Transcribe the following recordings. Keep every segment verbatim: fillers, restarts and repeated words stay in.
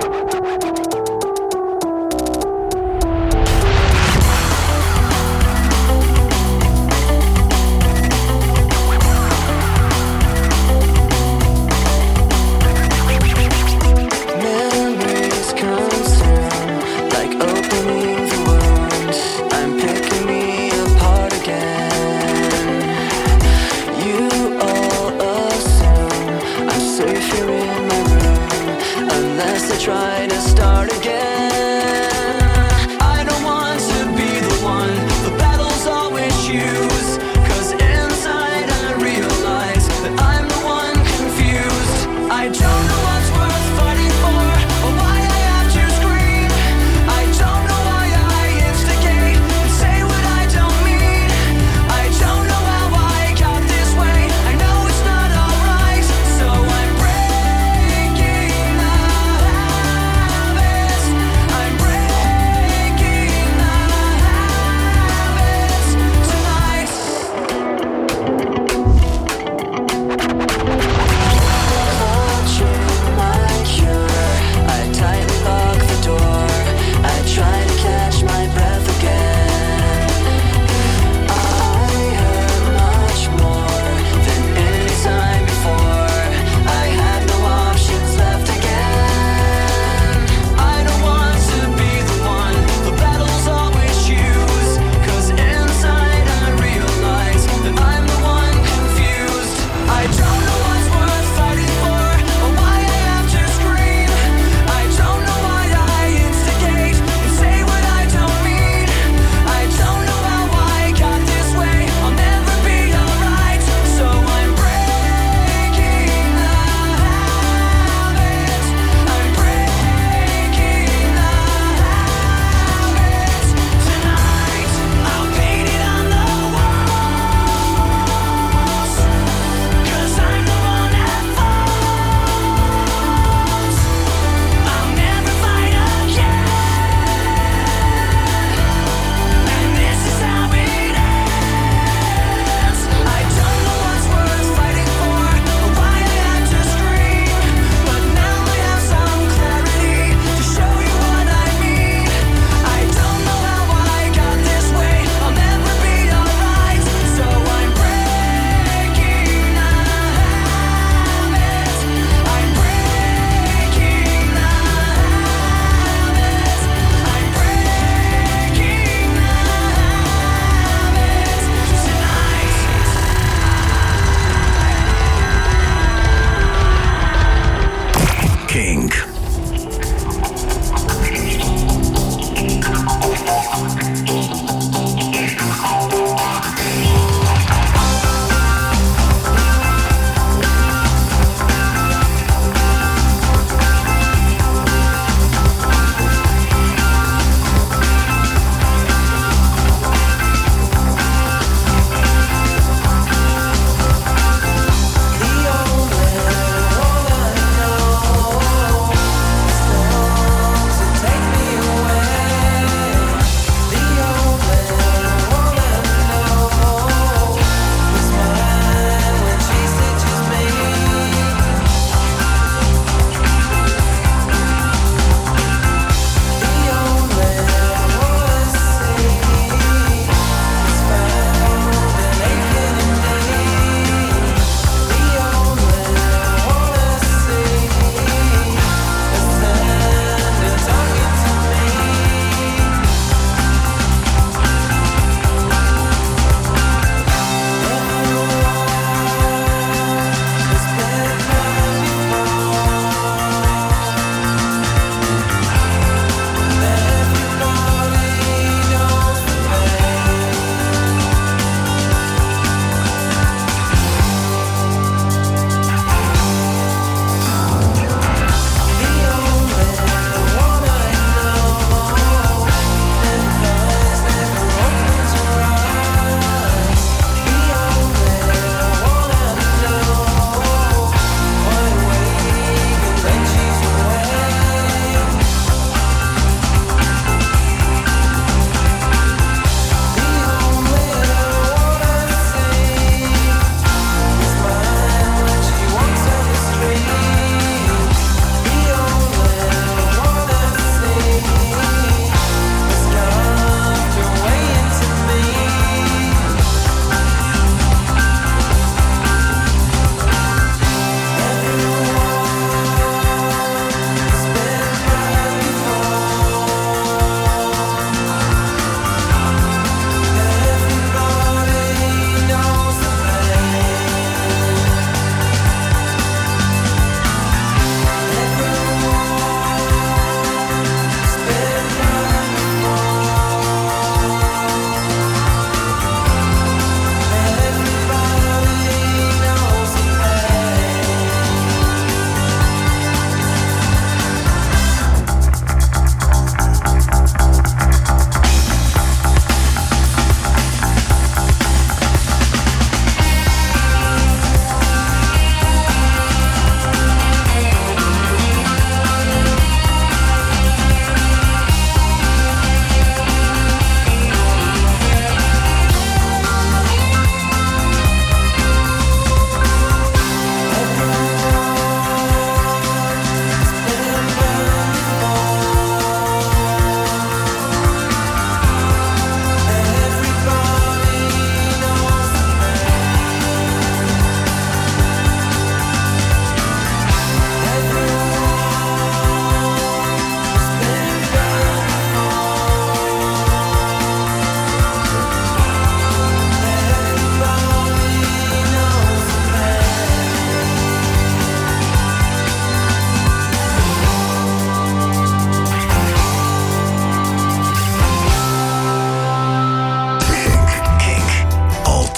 Try to start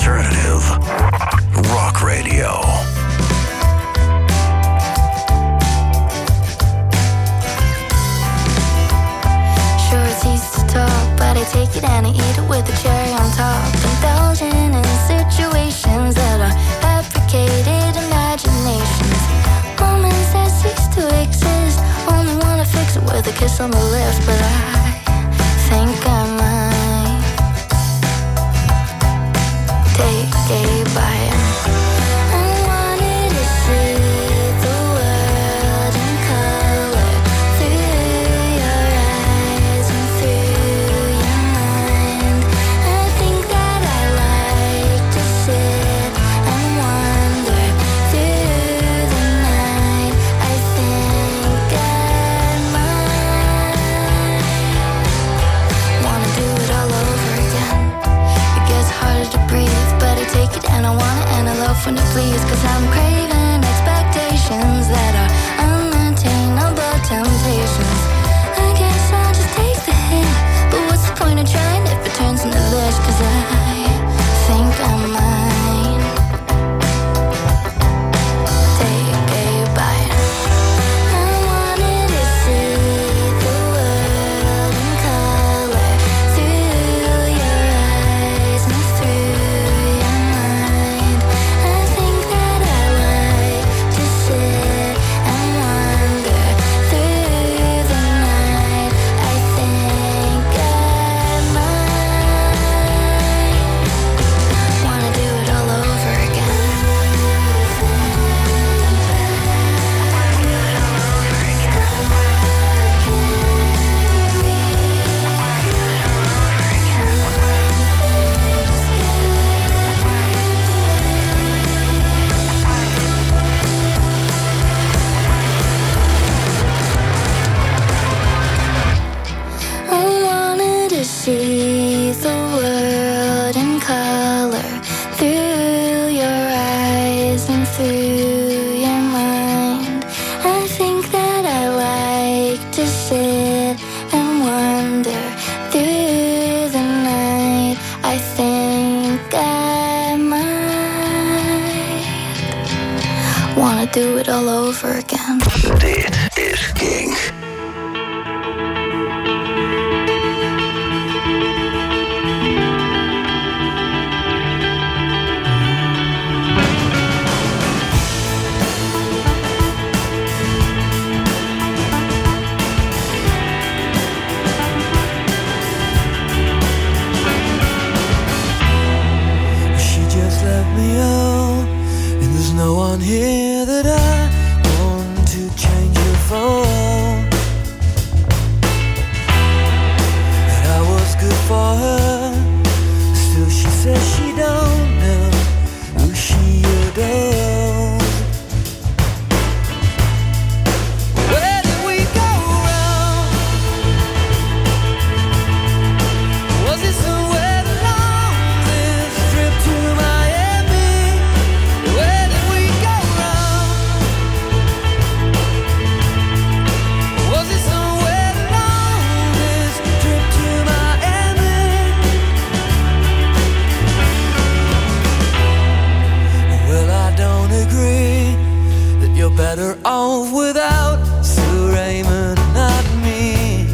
Alternative Rock Radio. Sure, it's easy to talk, but I take it and I eat it with a cherry on top. Indulging in situations that are fabricated imaginations. Moments that cease to exist. Only wanna fix it with a kiss on the lips, but I think I might take a bite. And I want it and I love when it please, cause I'm craving expectations that are unattainable temptations. I guess I'll just take the hint, but what's the point of trying if it turns into this? Cause I think I might take a bite. I wanted to see the world in color through your eyes and through your mind. I think that I like to sit and wander through the night. I think I might wanna do it all over again. I wanted to see the world in color through your eyes and through your mind. I think that I like to sit and wander through the night. I think I might wanna do it all over again. Dit is King. She just left me out, and there's no one here that I want to change her for. That I was good for her, still she says she don't know who she adores. Where did we go wrong? Was it somewhere along this trip to Miami? Where did we go wrong? Was it somewhere along this trip to Miami? Well, I don't agree that you're better off without Sir Raymond, not me.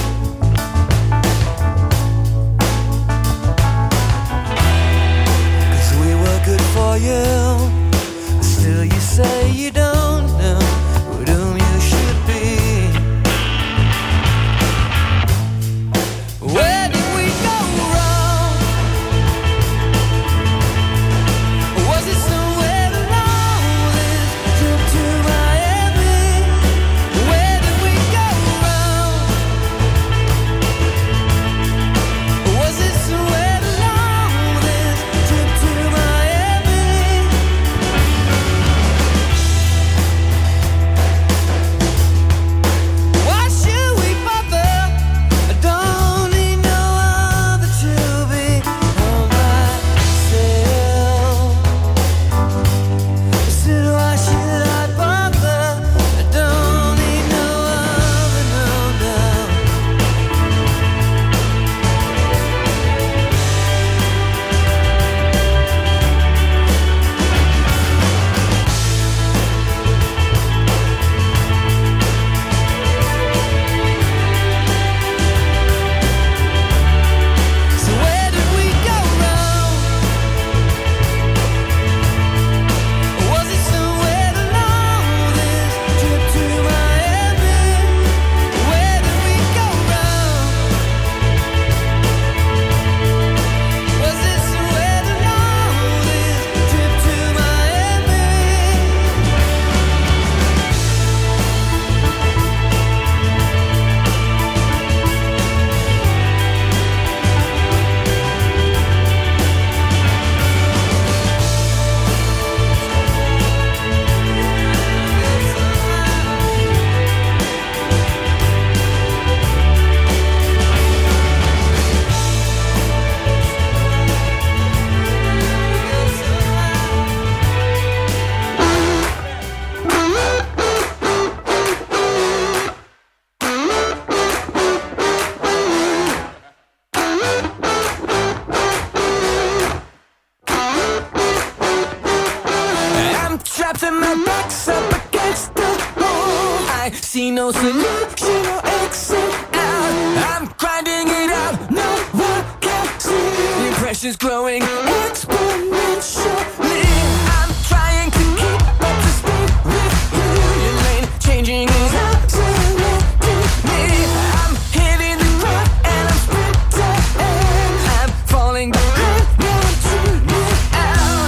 Cause we were good for you, still you say you don't know with whom you should be. Where did we go wrong? Was it somewhere along this trip to Miami? Where did we go wrong? Was it somewhere along this trip to Miami? see no solution or exit out. I'm grinding it out, no one can see. The impression's growing exponentially. I'm trying to keep up to speed with you. Your lane changing is accelerating me. I'm hitting the ground and I'm sprinting. I'm falling behind, now I'm tuning out.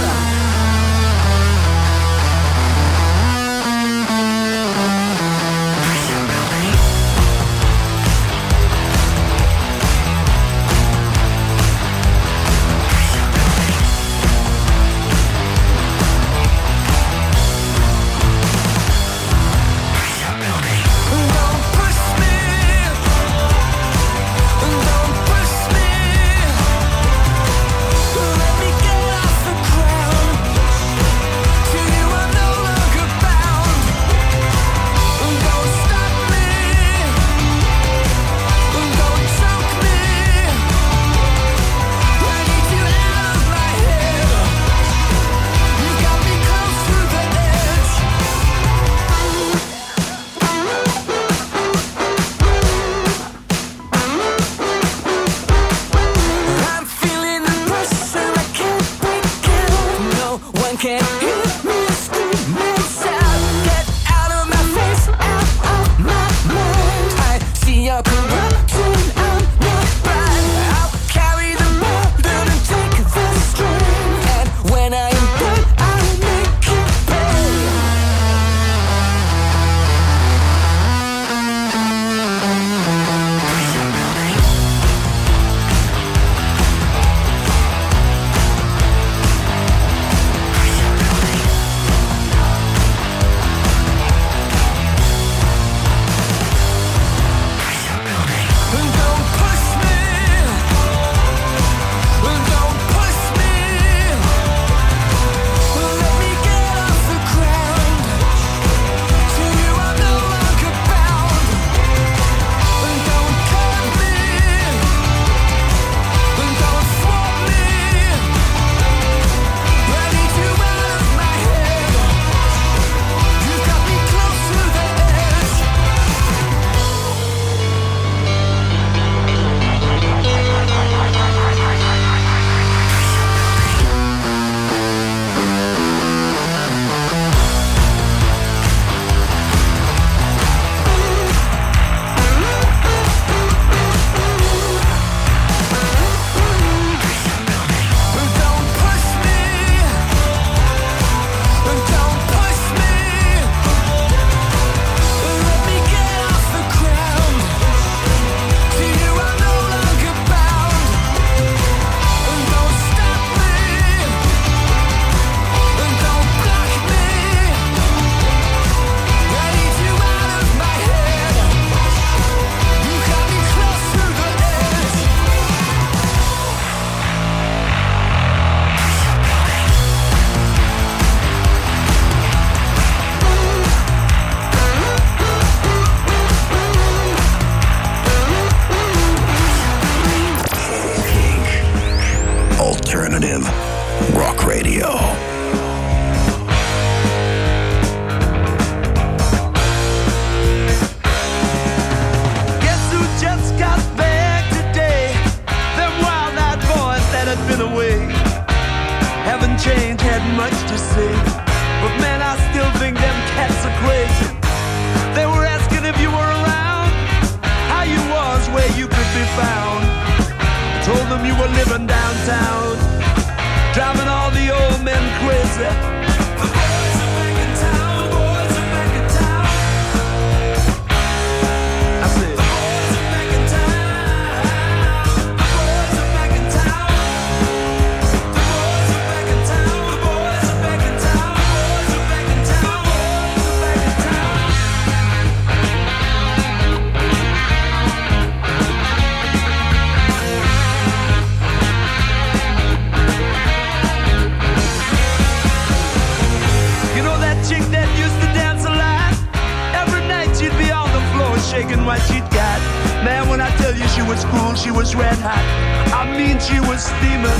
shaking what she'd got. Man, when I tell you she was cool, she was red hot. I mean, she was steaming.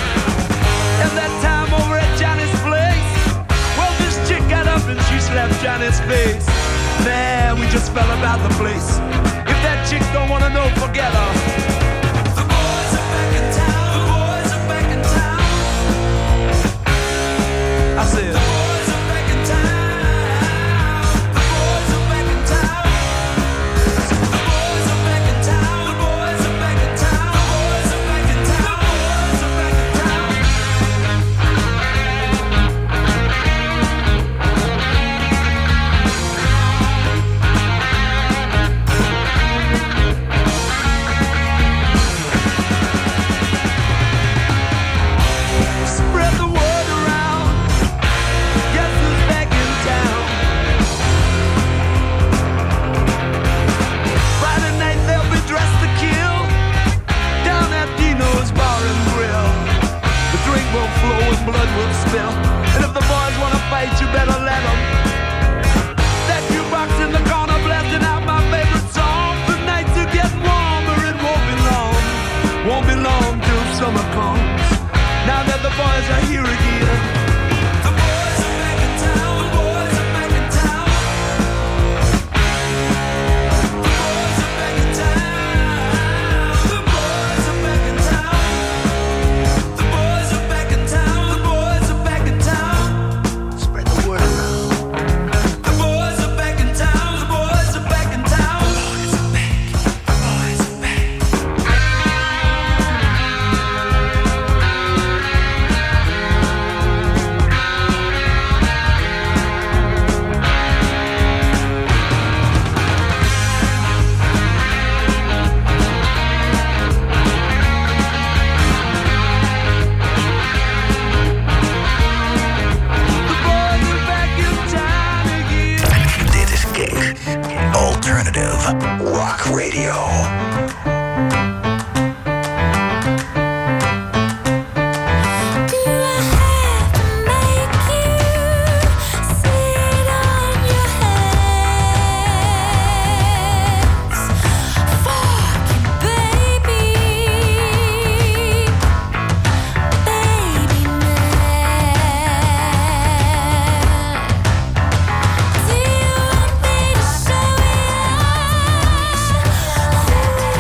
And that time over at Johnny's place, well, this chick got up and she slapped Johnny's face. Man, we just fell about the place. If that chick don't wanna know, forget her. The boys are back in town. The boys are back in town. I said, the boys are back in town. The boys are back in town. The boys are back in town. The boys are back in town. The boys are back in town. The boys are back in town. Spread the word around. Guess who's back in town? Friday night they'll be dressed to kill down at Dino's Bar and Grill. The drink will flow and blood will spill. And if the boys wanna fight, you better let them. That jukebox in the corner blasting out my favorite song. The nights are getting warmer, it won't be long. Won't be long till summer comes. Now that the boys are here again. The boys are back in town. The boys are back in town. The boys are back in town. The boys are back in town. The boys are back in town. The boys are back in town. Spread the word around. The boys are back in town. The boys are back in town. The boys are back. The boys are back. The boys are back in town again. Dit is Kink. Alternative Rock Radio. Do I have to make you sit on your hands? Fucking baby, baby man. Do you want me to show you?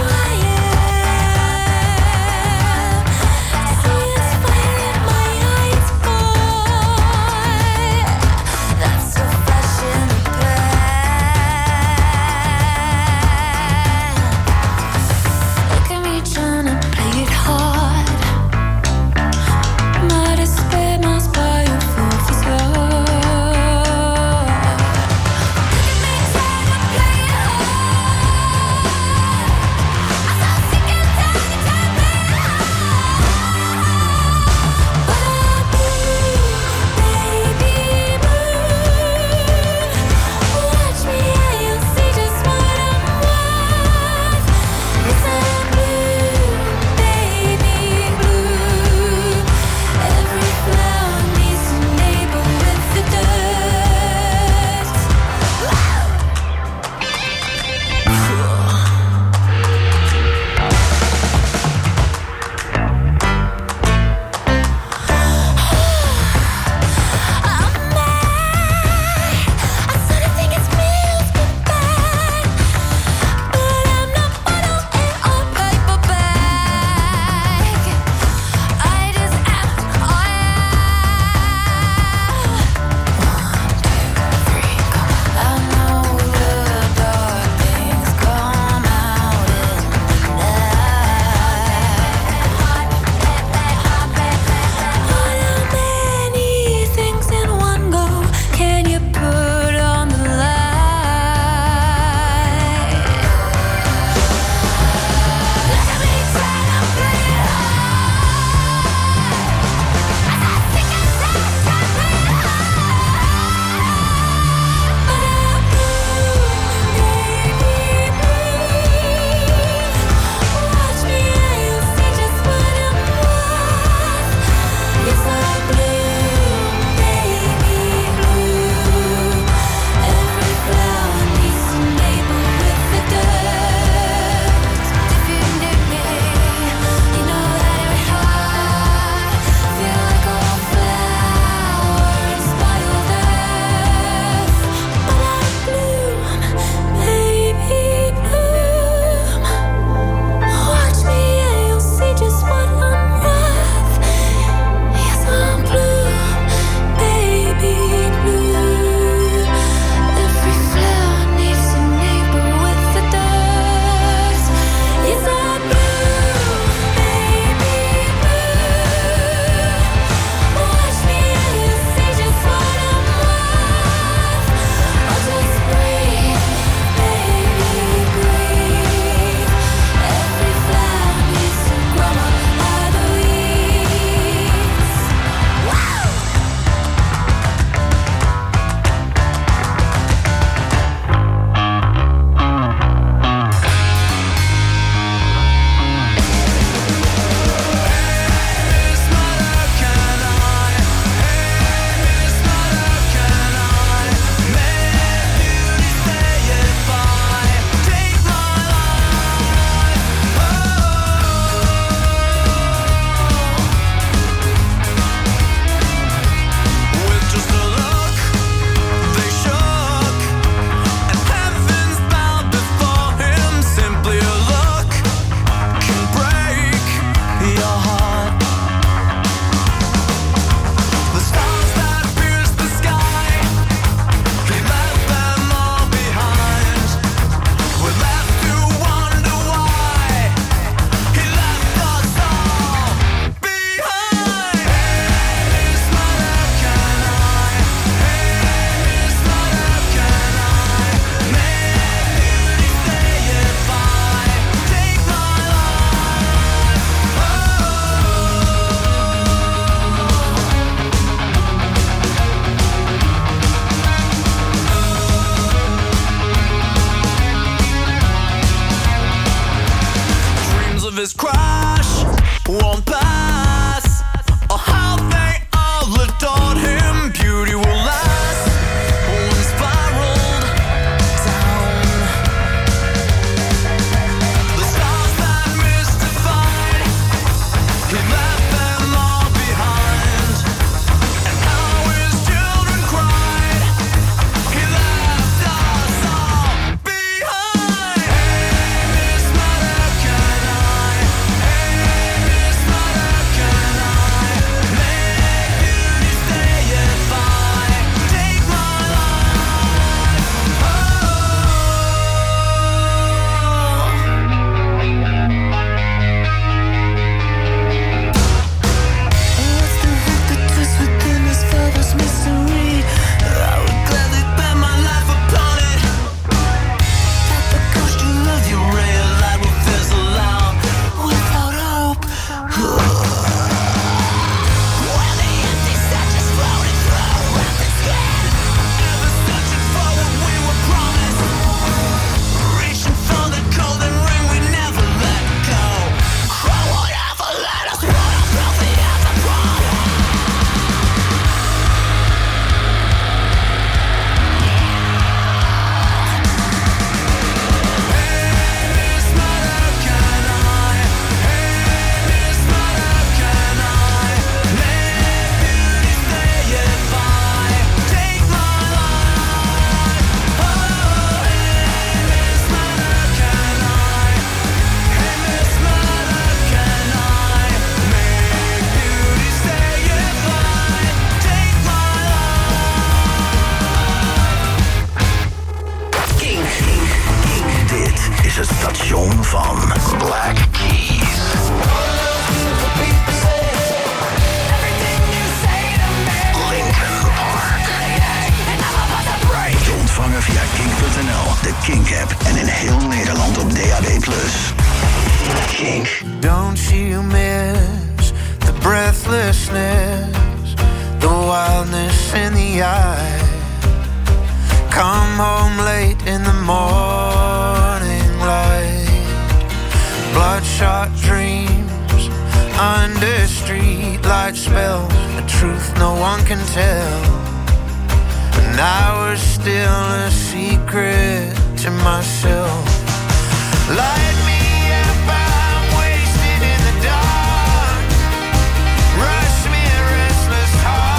kink. Don't you miss the breathlessness, the wildness in the eye? Come home late in the morning light, bloodshot dreams under streetlight spells, a truth no one can tell. And I was still a secret to myself. Light me up, I'm wasted in the dark. Rush me a restless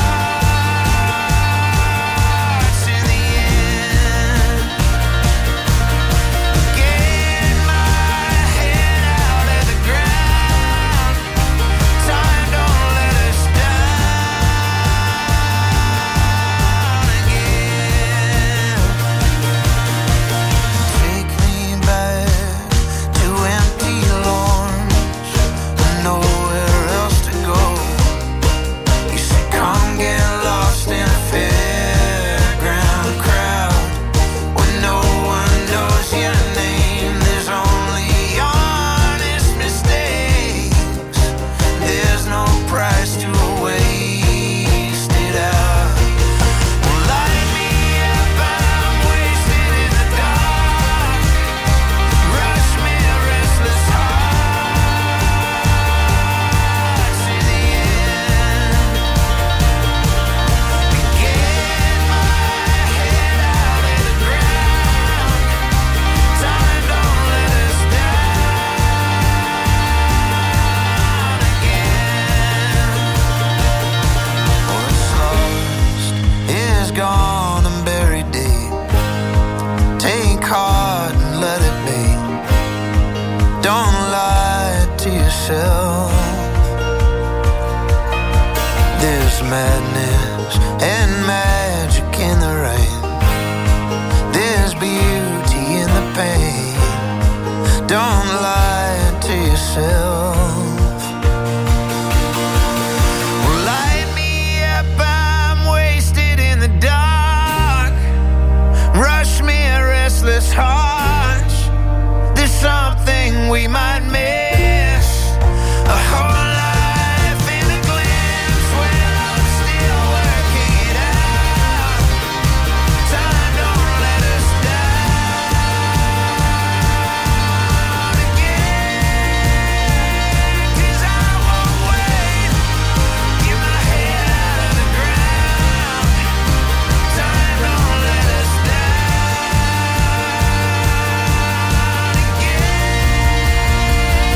hearts in the end. Get my head out of the ground. Time don't let us down again. Take me back to empty lawns and nowhere else to go. You say come get lost in a fairground crowd when no one knows your name. There's only honest mistakes. There's no price to waste it out. Well, light me up, I'm wasted in the dark. Rush me a restless hearts in the end. Get my head out of the ground. Time don't let us down again. What's lost is gone and buried deep. Take heart and let it be. Don't lie to yourself. There's madness and magic in the rain. There's beauty in the pain. Don't lie to yourself. Well, light me up, I'm wasted in the dark. Rush me a restless heart. There's something we might miss. A whole life in a glimpse. Well, I'm still working it out. Time don't let us down again. 'Cause I won't wait. Get my head out of the ground. Time don't let us down again.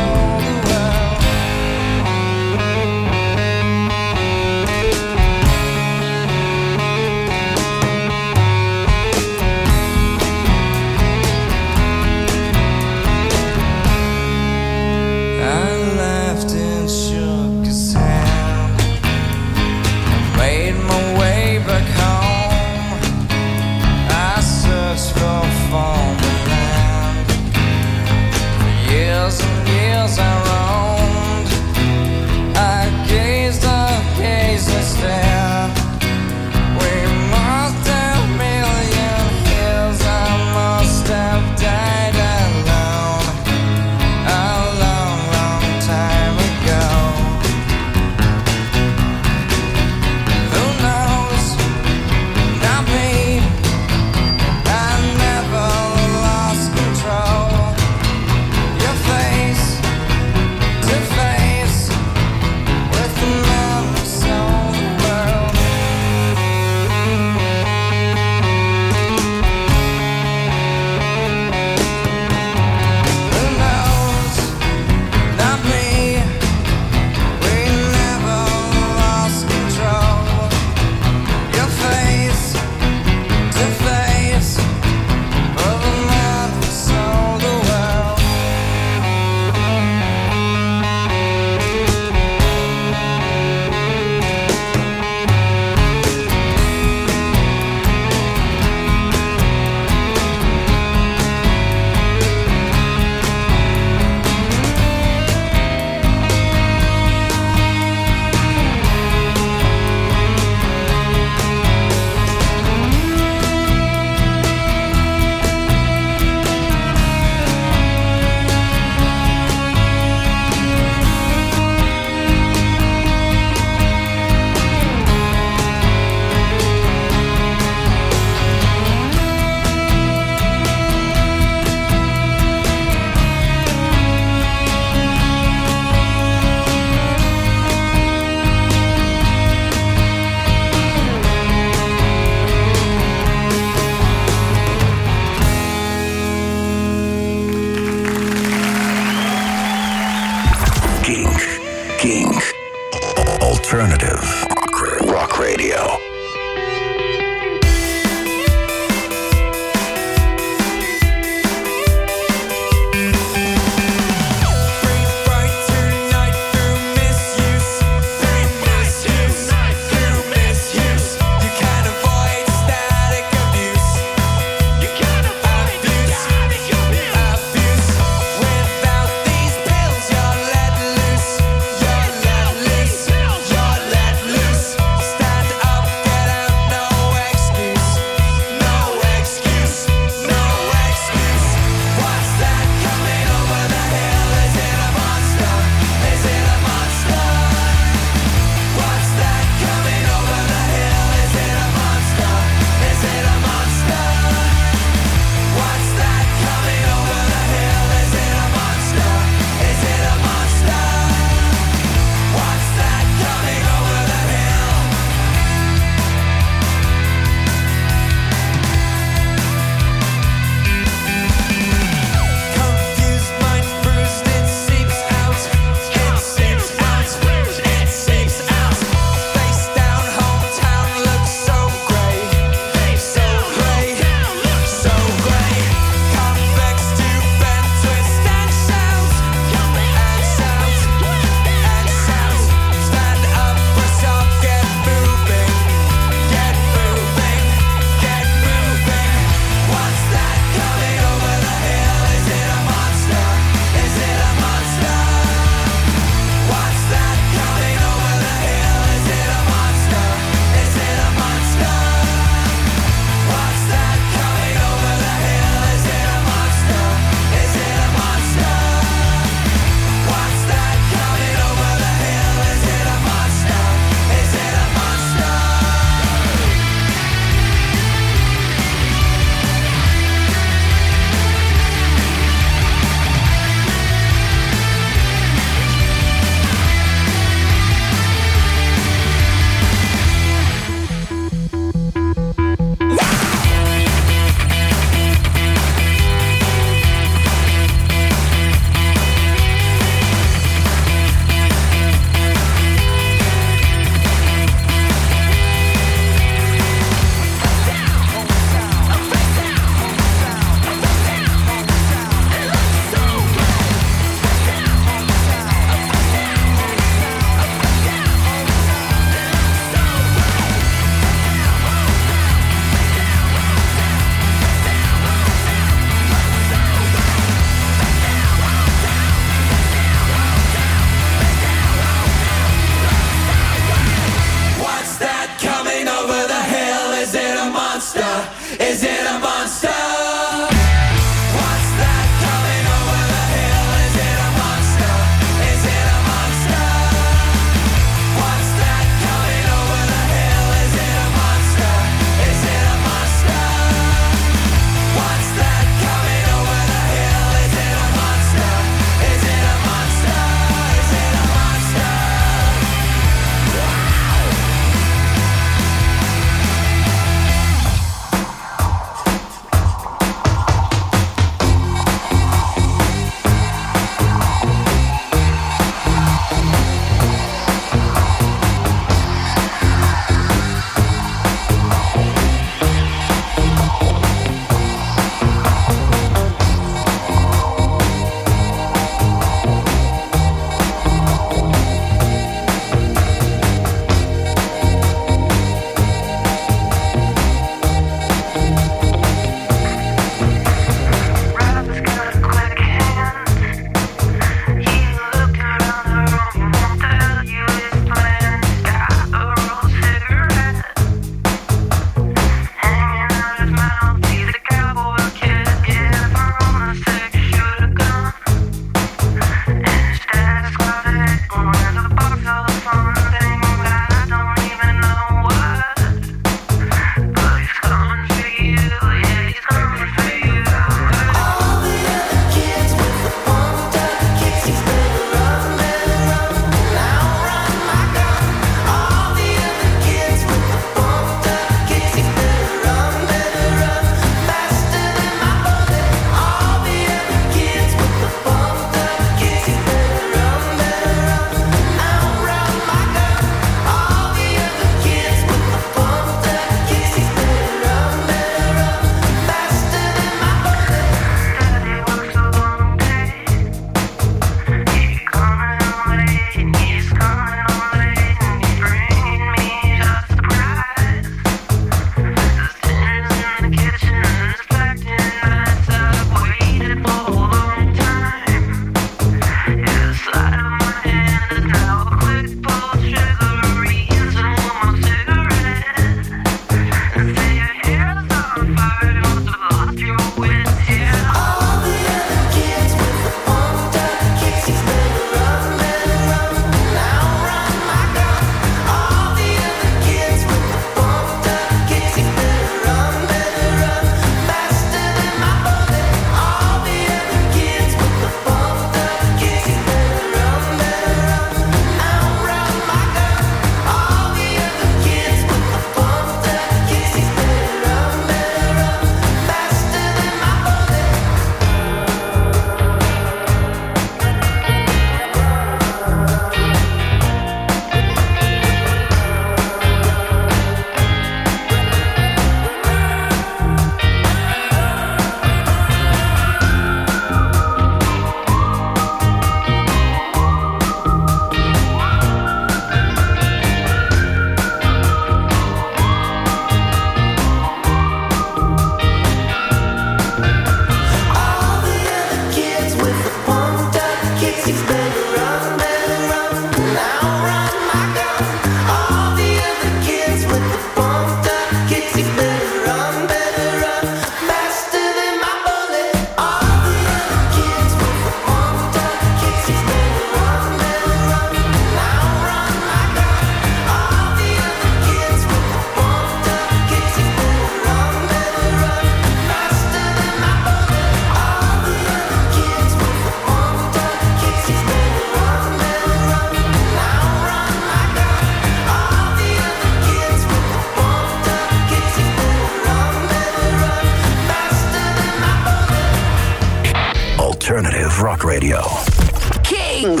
Alternative Rock Radio. Kink.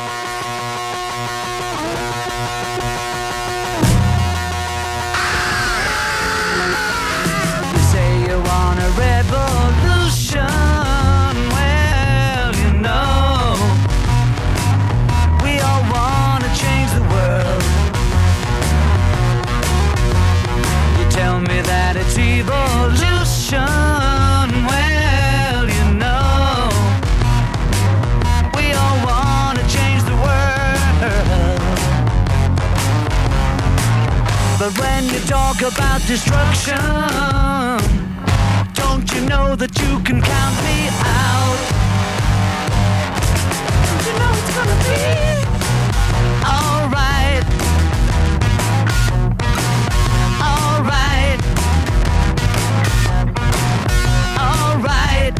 You say you want a revolution. Well, you know, we all want to change the world. You tell me that it's evolution. Well, you know, we all want to change the world. But when you talk about destruction, don't you know that you can count me out? Don't you know it's gonna be alright? Alright. Alright.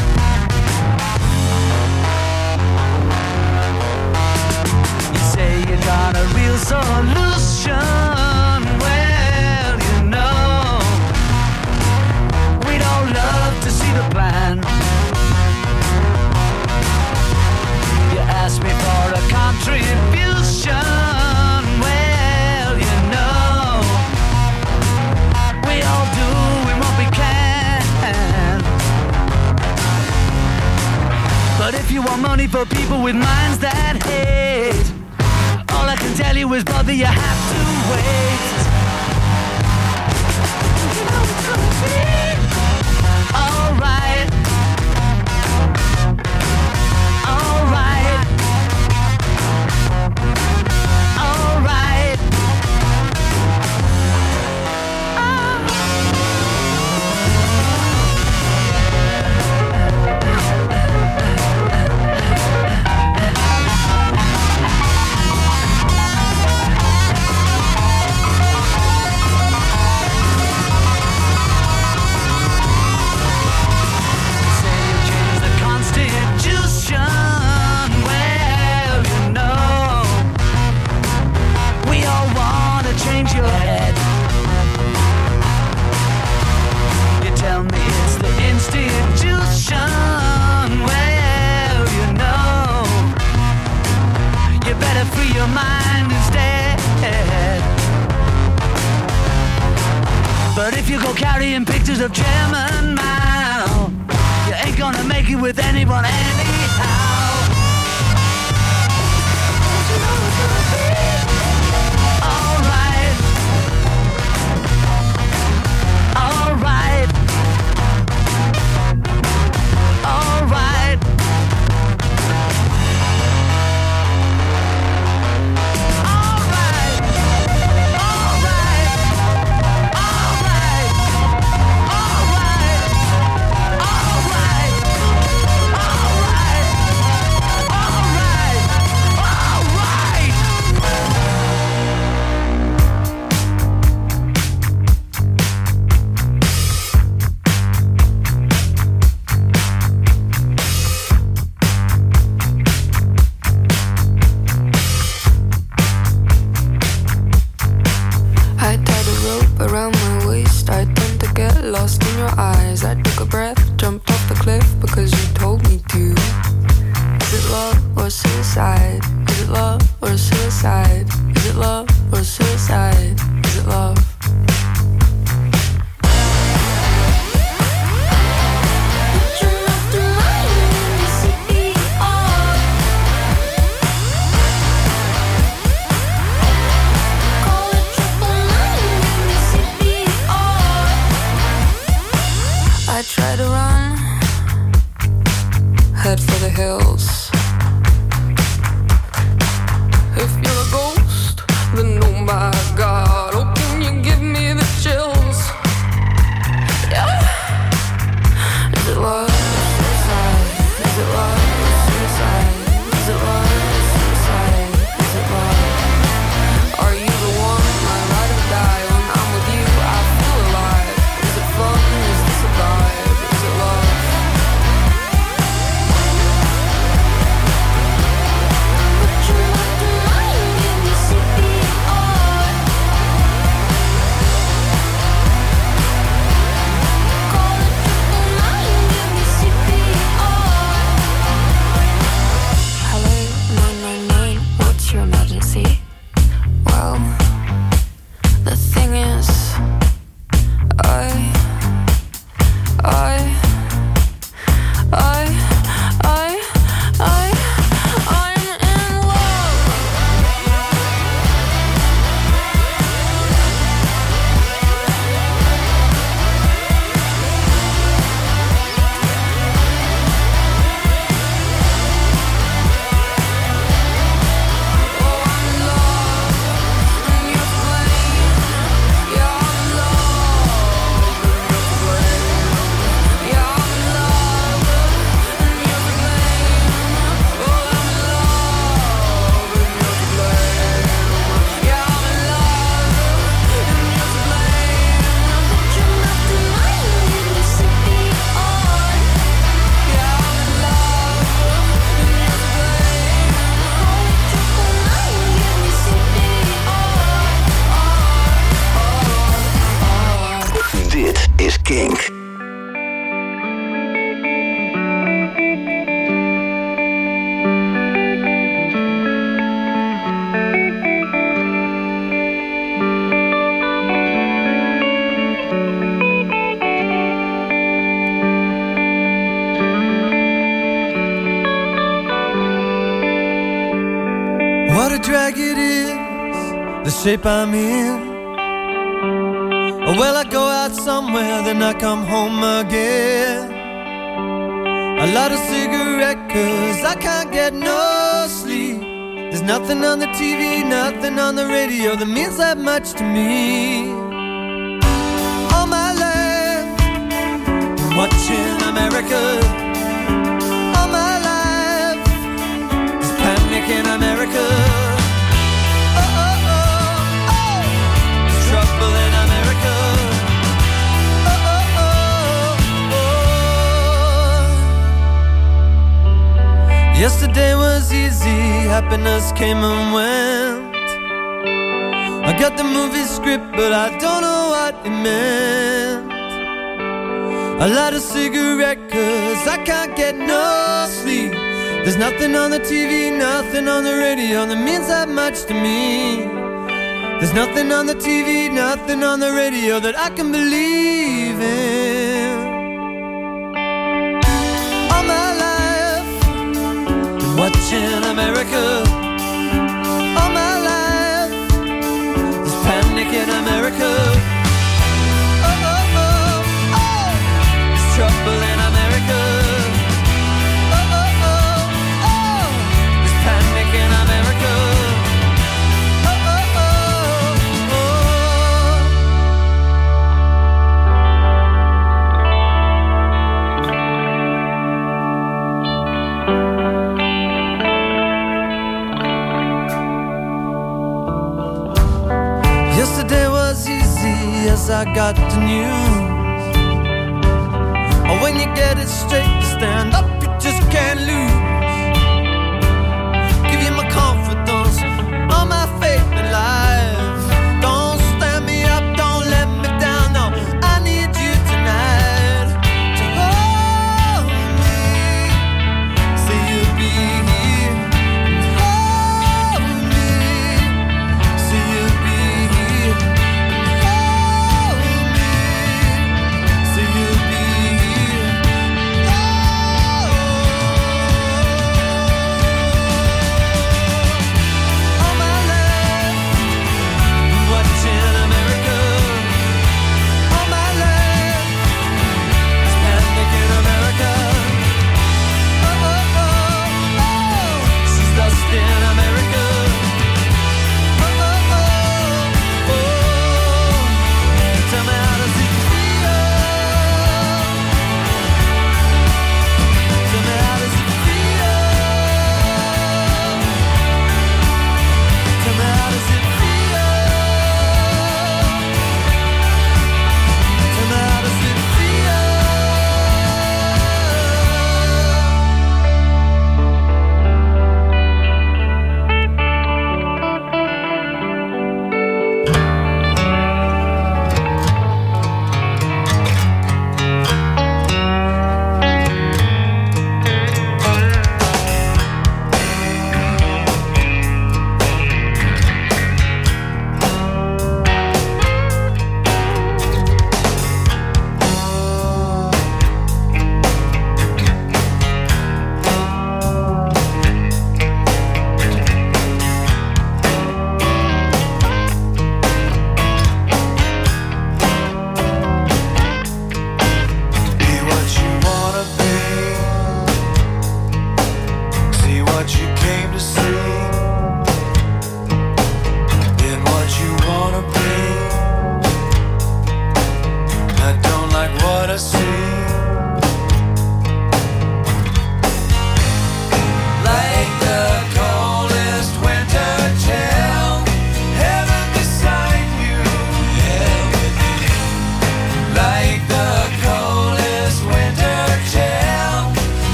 You say you got a real solution. Well, you know, we'd all love to see the plan. You ask me for a contribution. Well, you know, we all doing what we can. But if you want money for people with minds that hate, all I can tell you is, brother, you have to wait. You know it's gonna be alright. Alright. Alright. Say you change the Constitution. Well, you know, we all wanna change your head. You tell me it's the institution. Well, you know, you better free your mind instead. But if you go carrying pictures of Chairman Mao, you ain't gonna make it with anyone anyhow. You know it's gonna be alright. Alright. Alright. Alright. Alright. Alright. Alright. Alright. suicide? Is it love or suicide? Is it love or suicide? Is it love? I try to run, head for the hills. If you're a ghost, then oh my God, oh can you give me the chills? Yeah. Is it love or suicide? Is it love or suicide? Is it love or suicide? Is it love? Are you the one, my ride or die? When I'm with you, I feel alive. Is it fun? Is this a vibe? Is it love? Put your left in mine, give me C P R. a drag it is, the shape I'm in. Well, I go out somewhere, then I come home again. I light a cigarette cause I can't get no sleep. There's nothing on the T V, nothing on the radio that means that much to me. All my life, watching America. All my life, there's panic in America. Oh, oh, oh, oh, there's trouble in America. Oh, oh, oh, oh. Yesterday was easy, happiness came and went. I got the movie script, but I don't know what it meant. I light a cigarette cause I can't get no sleep. There's nothing on the T V, nothing on the radio that means that much to me. There's nothing on the T V, nothing on the radio that I can believe in. All my life, watching America. All my life, there's panic in America. Oh, oh, oh, oh, there's trouble in America. Oh, oh, oh, oh, there's panic in America. Oh, oh, oh, oh. Yesterday was easy, yes, I got the news. Oh, when you get it straight, you stand up, you just can't lose. Give you my confidence, all my faith in life. Don't stand me up, don't let me down, no, I need you tonight to hold me, say you'll be here and hold me, say you'll be here and hold me, say you'll be here, hold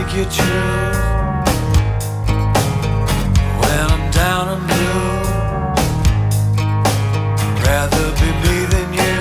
think you're true. When I'm down on you, rather be me than you.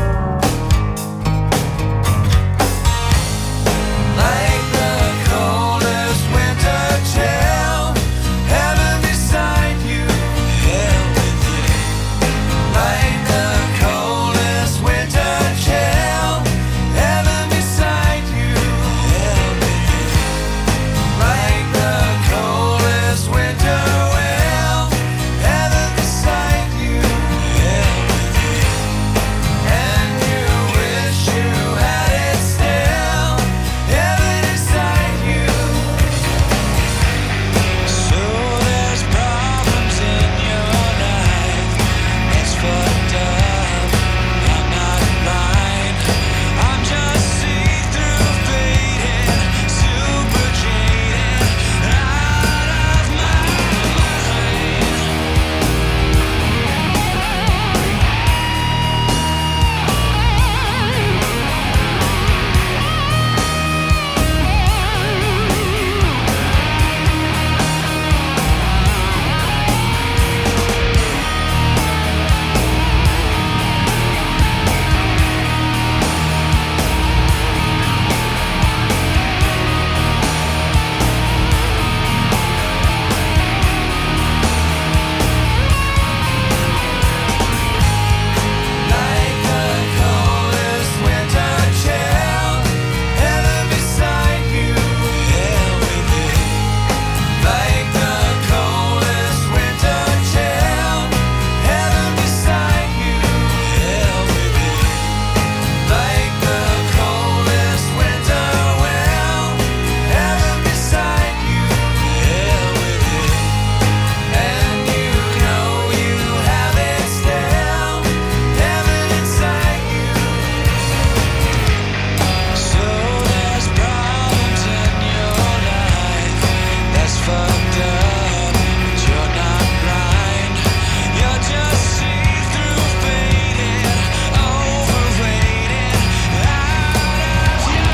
Like the coldest winter chill, heaven beside you, hell with you. Like the coldest winter chill, heaven beside you, hell with you. Like the coldest winter wind, heaven beside you, hell with you. And you wish you had it still, heaven inside you. So there's problems in your life, it's fucked up. I'm not blind, I'm just see-through faded, super jaded, out of my like the coldest winter chill, heaven beside you, hell with you. Like the coldest winter chill, heaven beside you, hell with you. Like the coldest winter wind, heaven beside you, hell with you. And you know you have it still, heaven inside you. So there's problems in your life, that's fucked up, but you're not blind. You're just see-through faded, overrated, out of your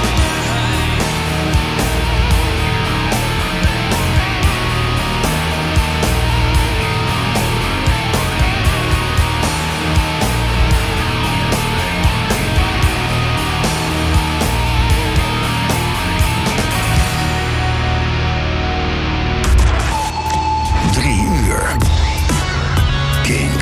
Drie uur. Kink.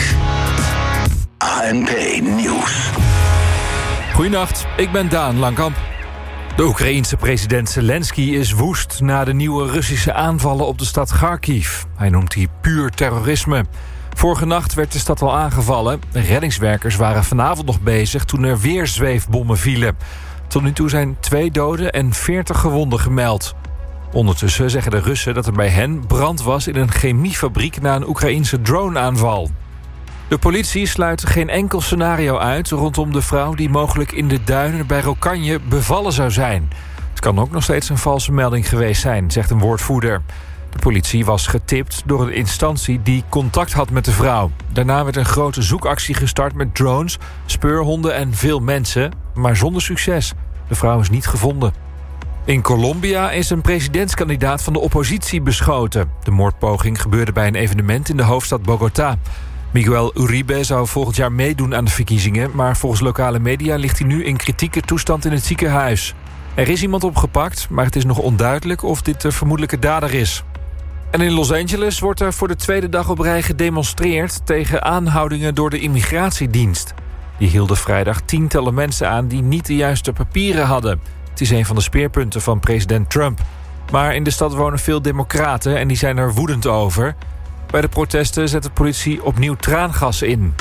A N P Nieuws. Goedenacht, ik ben Daan Langkamp. De Oekraïense president Zelensky is woest na de nieuwe Russische aanvallen op de stad Kharkiv. Hij noemt die puur terrorisme. Vorige nacht werd de stad al aangevallen. Reddingswerkers waren vanavond nog bezig toen er weer zweefbommen vielen. Tot nu toe zijn twee doden en veertig gewonden gemeld. Ondertussen zeggen de Russen dat er bij hen brand was in een chemiefabriek na een Oekraïense droneaanval. De politie sluit geen enkel scenario uit rondom de vrouw die mogelijk in de duinen bij Rokanje bevallen zou zijn. Het kan ook nog steeds een valse melding geweest zijn, zegt een woordvoerder. De politie was getipt door een instantie die contact had met de vrouw. Daarna werd een grote zoekactie gestart met drones, speurhonden en veel mensen, maar zonder succes. De vrouw is niet gevonden. In Colombia is een presidentskandidaat van de oppositie beschoten. De moordpoging gebeurde bij een evenement in de hoofdstad Bogota. Miguel Uribe zou volgend jaar meedoen aan de verkiezingen, maar volgens lokale media ligt hij nu in kritieke toestand in het ziekenhuis. Er is iemand opgepakt, maar het is nog onduidelijk of dit de vermoedelijke dader is. En in Los Angeles wordt er voor de tweede dag op rij gedemonstreerd tegen aanhoudingen door de immigratiedienst. Die hielden vrijdag tientallen mensen aan die niet de juiste papieren hadden. Het is een van de speerpunten van president Trump. Maar in de stad wonen veel democraten en die zijn er woedend over. Bij de protesten zet de politie opnieuw traangas in.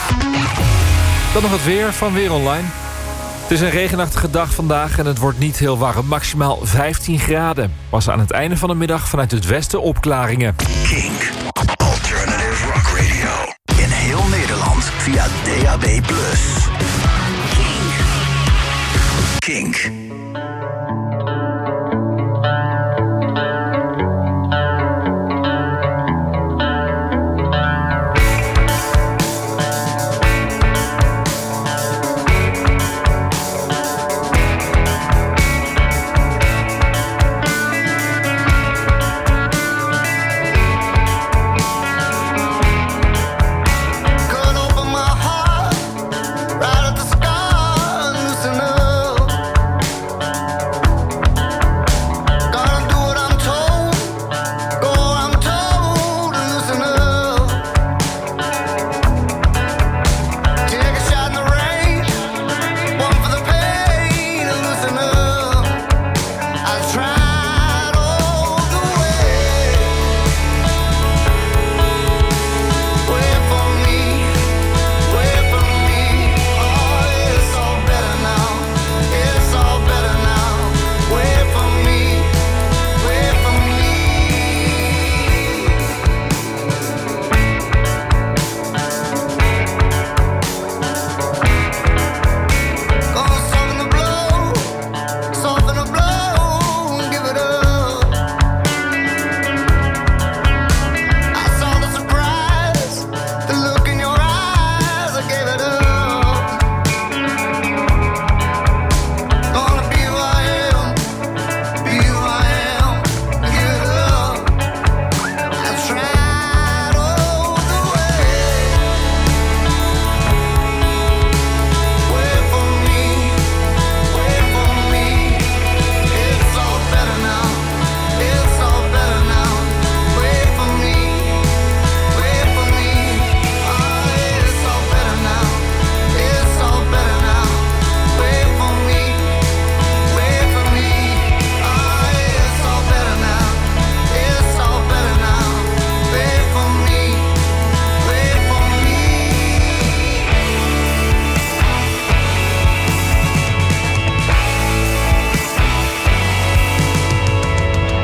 Dan nog het weer van Weer Online. Het is een regenachtige dag vandaag en het wordt niet heel warm. Maximaal vijftien graden. Pas aan het einde van de middag vanuit het westen opklaringen. Kink. Alternative Rock Radio. In heel Nederland via D A B plus. Kink. Kink.